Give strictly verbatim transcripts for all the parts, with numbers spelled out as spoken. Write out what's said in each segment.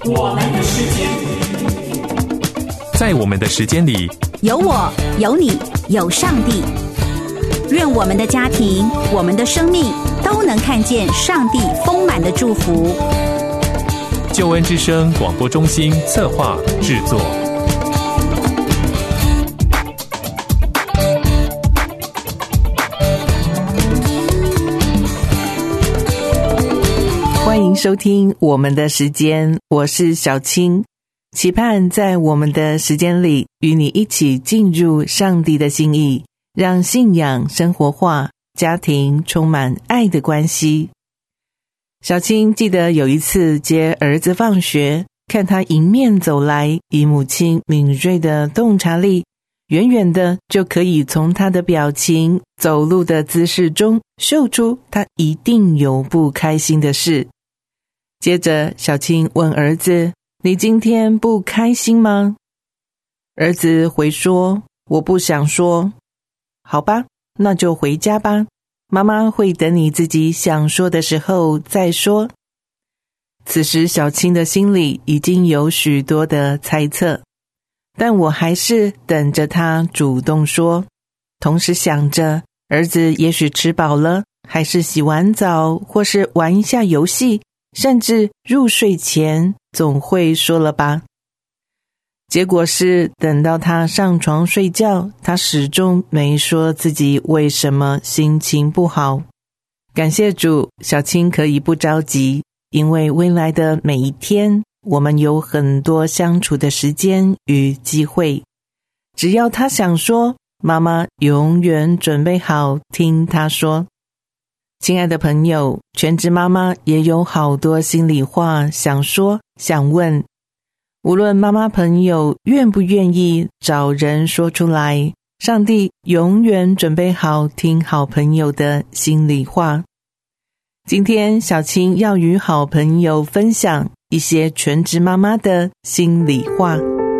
我们的时间， 在我们的时间里， 有我，有你，有上帝。愿我们的家庭，我们的生命都能看见上帝丰满的祝福。 救恩之声广播中心策划制作。 欢迎收听我们的时间，我是小青，期盼在我们的时间里与你一起进入上帝的心意，让信仰生活化，家庭充满爱的关系。小青记得有一次接儿子放学，看他迎面走来，以母亲敏锐的洞察力，远远的就可以从他的表情、走路的姿势中嗅出他一定有不开心的事。接着小青问儿子，你今天不开心吗？儿子回说，我不想说。好吧，那就回家吧，妈妈会等你自己想说的时候再说。此时小青的心里已经有许多的猜测，但我还是等着他主动说，同时想着儿子也许吃饱了，还是洗完澡，或是玩一下游戏，甚至入睡前总会说了吧。结果是等到他上床睡觉，他始终没说自己为什么心情不好。感谢主，小青可以不着急，因为未来的每一天，我们有很多相处的时间与机会。只要他想说，妈妈永远准备好听他说。亲爱的朋友，全职妈妈也有好多心里话想说想问，无论妈妈朋友愿不愿意找人说出来，上帝永远准备好听好朋友的心里话。今天小青要与好朋友分享一些全职妈妈的心里话。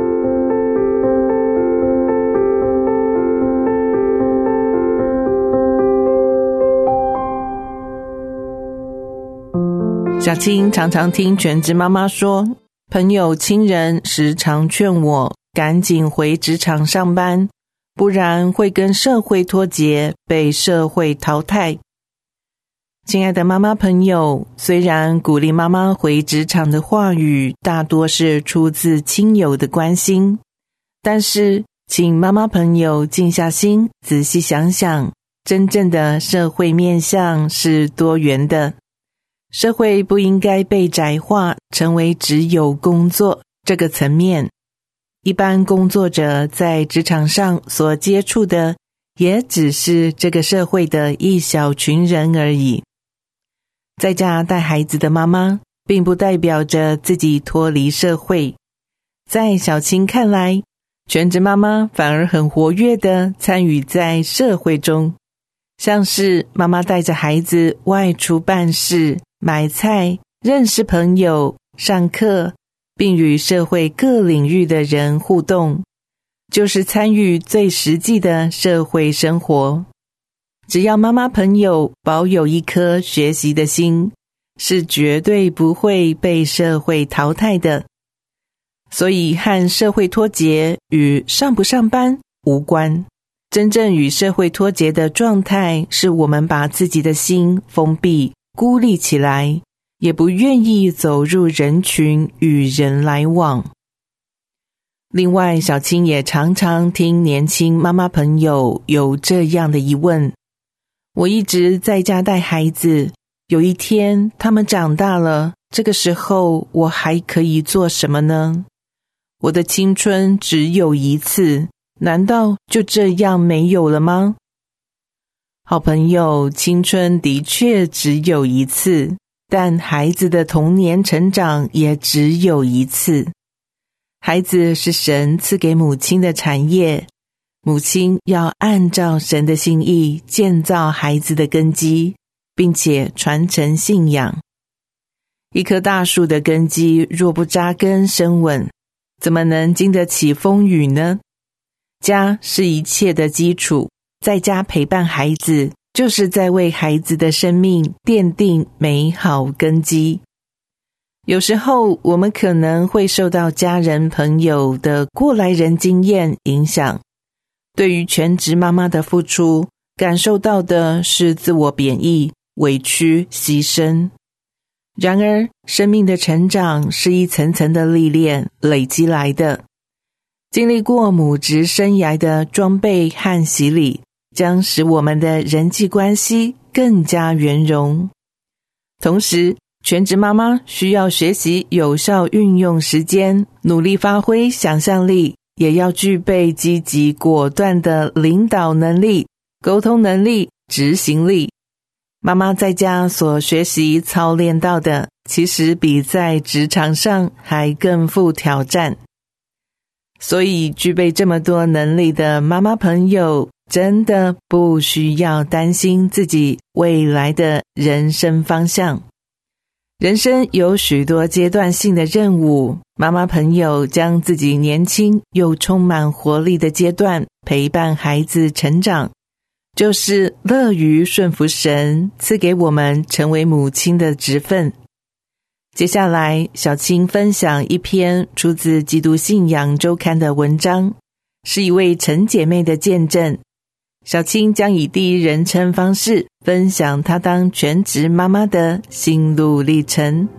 小青常常听全职妈妈说，朋友亲人时常劝我赶紧回职场上班，不然会跟社会脱节，被社会淘汰。亲爱的妈妈朋友，虽然鼓励妈妈回职场的话语大多是出自亲友的关心，但是请妈妈朋友静下心，仔细想想，真正的社会面向是多元的。社会不应该被窄化成为只有工作这个层面，一般工作者在职场上所接触的也只是这个社会的一小群人而已。在家带孩子的妈妈并不代表着自己脱离社会，在小青看来，全职妈妈反而很活跃地参与在社会中，像是妈妈带着孩子外出办事、买菜、认识朋友、上课，并与社会各领域的人互动，就是参与最实际的社会生活。只要妈妈朋友保有一颗学习的心，是绝对不会被社会淘汰的。所以和社会脱节与上不上班无关，真正与社会脱节的状态，是我们把自己的心封闭孤立起来，也不愿意走入人群与人来往。另外，小青也常常听年轻妈妈朋友有这样的疑问，我一直在家带孩子，有一天他们长大了，这个时候我还可以做什么呢？我的青春只有一次，难道就这样没有了吗？好朋友，青春的确只有一次，但孩子的童年成长也只有一次。孩子是神赐给母亲的产业，母亲要按照神的心意建造孩子的根基，并且传承信仰。一棵大树的根基若不扎根深稳，怎么能经得起风雨呢？家是一切的基础，在家陪伴孩子，就是在为孩子的生命奠定美好根基。 有时候我们可能会受到家人朋友的过来人经验影响，对于全职妈妈的付出，感受到的是自我贬义、委屈、牺牲。然而，生命的成长是一层层的历练累积来的，经历过母职生涯的装备和洗礼，将使我们的人际关系更加圆融。同时，全职妈妈需要学习有效运用时间，努力发挥想象力，也要具备积极果断的领导能力、沟通能力、执行力。妈妈在家所学习操练到的，其实比在职场上还更富挑战。所以具备这么多能力的妈妈朋友，真的不需要担心自己未来的人生方向。人生有许多阶段性的任务，妈妈朋友将自己年轻又充满活力的阶段陪伴孩子成长，就是乐于顺服神赐给我们成为母亲的职分。接下来，小青分享一篇出自基督信仰周刊的文章，是一位陈姐妹的见证。小青将以第一人称方式分享她当全职妈妈的心路历程。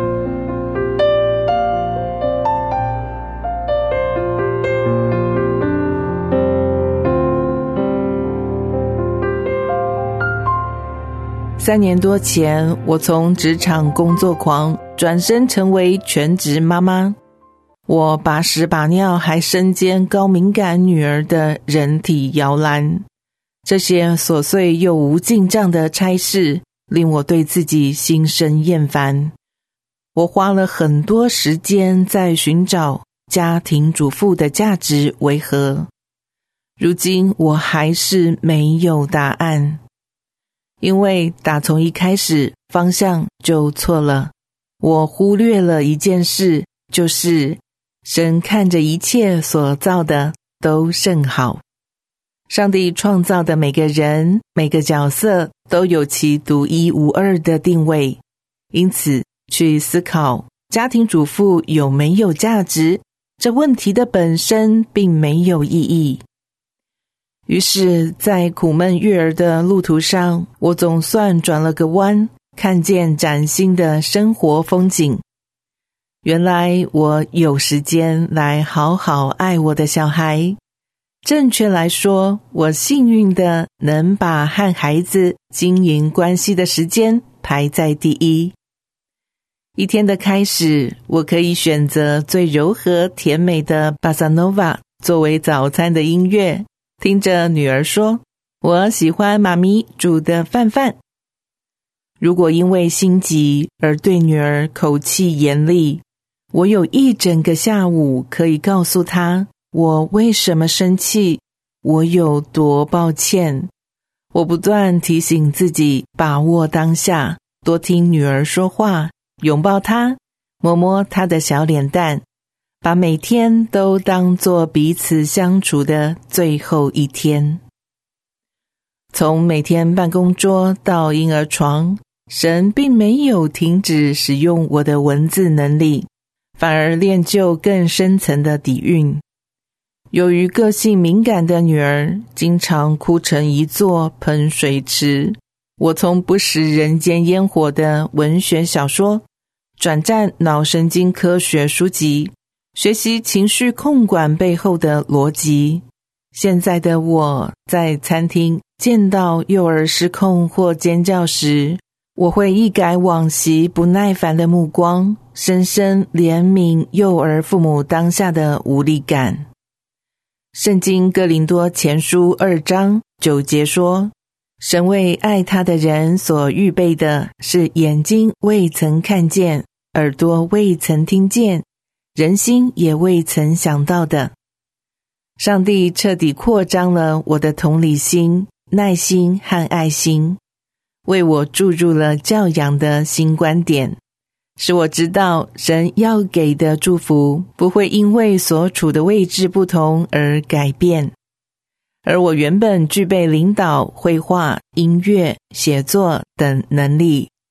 三年多前，我从职场工作狂转身成为全职妈妈。我把屎把尿还身兼高敏感女儿的人体摇篮，这些琐碎又无尽账的差事令我对自己心生厌烦。我花了很多时间在寻找家庭主妇的价值为何，如今我还是没有答案。因为打从一开始方向就错了，我忽略了一件事，就是神看着一切所造的都甚好。上帝创造的每个人、每个角色都有其独一无二的定位，因此去思考家庭主妇有没有价值，这问题的本身并没有意义。于是在苦闷育儿的路途上，我总算转了个弯，看见崭新的生活风景。原来我有时间来好好爱我的小孩。正确来说，我幸运的能把和孩子经营关系的时间排在第一。一天的开始，我可以选择最柔和甜美的巴萨诺瓦作为早餐的音乐，听着女儿说，我喜欢妈咪煮的饭饭。如果因为心急而对女儿口气严厉，我有一整个下午可以告诉她我为什么生气，我有多抱歉。我不断提醒自己把握当下，多听女儿说话，拥抱她，摸摸她的小脸蛋，把每天都当作彼此相处的最后一天。从每天办公桌到婴儿床，神并没有停止使用我的文字能力，反而练就更深层的底蕴。由于个性敏感的女儿经常哭成一座喷水池，我从不食人间烟火的文学小说转战脑神经科学书籍，学习情绪控管背后的逻辑。现在的我在餐厅见到幼儿失控或尖叫时，我会一改往昔不耐烦的目光，深深怜悯幼儿父母当下的无力感。圣经哥林多前书二章九节说，神为爱他的人所预备的是眼睛未曾看见，耳朵未曾听见，人心也未曾想到的。上帝彻底扩张了我的同理心、耐心和爱心，为我注入了教养的新观点，使我知道神要给的祝福不会因为所处的位置不同而改变。而我原本具备领导、绘画、音乐、写作等能力，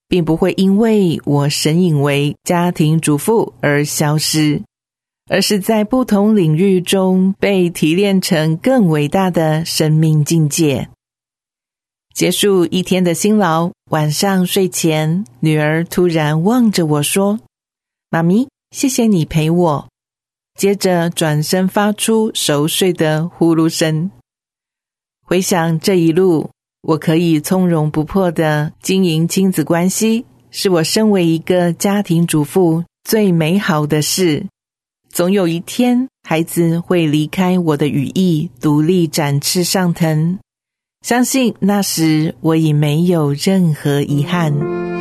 并不会因为我神隐为家庭主妇而消失，而是在不同领域中被提炼成更伟大的生命境界。结束一天的辛劳，晚上睡前，女儿突然望着我说：妈咪，谢谢你陪我。接着转身发出熟睡的呼噜声。回想这一路，我可以从容不迫地经营亲子关系，是我身为一个家庭主妇最美好的事。总有一天，孩子会离开我的羽翼，独立展翅上腾。相信那时我已没有任何遗憾。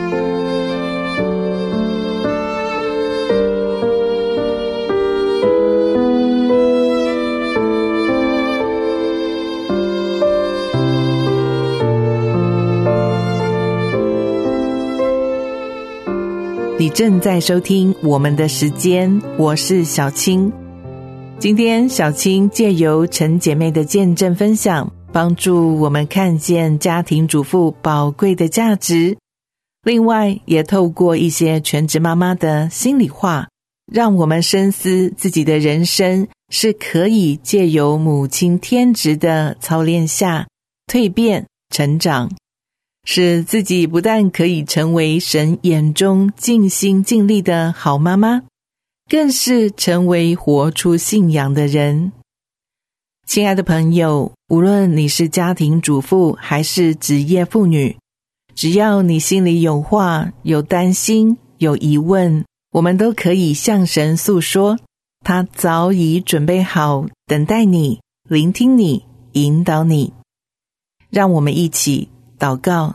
你正在收听我们的时间，我是小青。今天小青借由陈姐妹的见证分享，帮助我们看见家庭主妇宝贵的价值。另外也透过一些全职妈妈的心里话，让我们深思自己的人生是可以借由母亲天职的操练下蜕变成长，使自己不但可以成为神眼中尽心尽力的好妈妈，更是成为活出信仰的人。亲爱的朋友，无论你是家庭主妇还是职业妇女，只要你心里有话，有担心，有疑问，我们都可以向神诉说，他早已准备好等待你，聆听你，引导你。让我们一起祷告。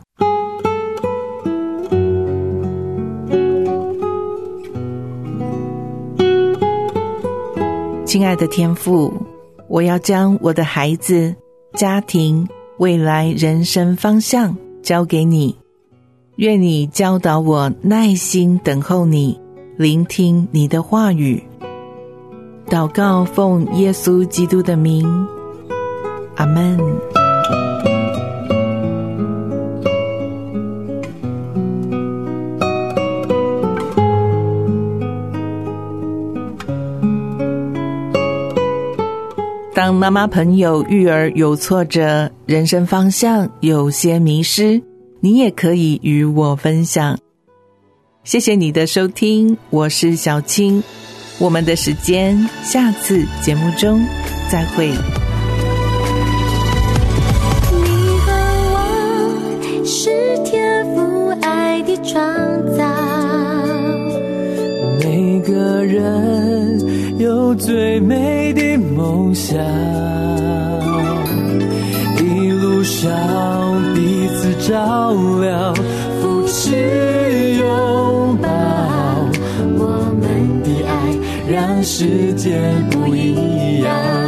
亲爱的天父，我要将我的孩子、家庭、未来人生方向交给你，愿你教导我耐心等候你，聆听你的话语。祷告奉耶稣基督的名，阿们。当妈妈朋友育儿有挫折，人生方向有些迷失，你也可以与我分享。谢谢你的收听，我是小青，我们的时间下次节目中再会。 你和我是天父爱的创造， 每个人有最美的梦想，一路上彼此照亮，扶持拥抱，我们的爱让世界不一样。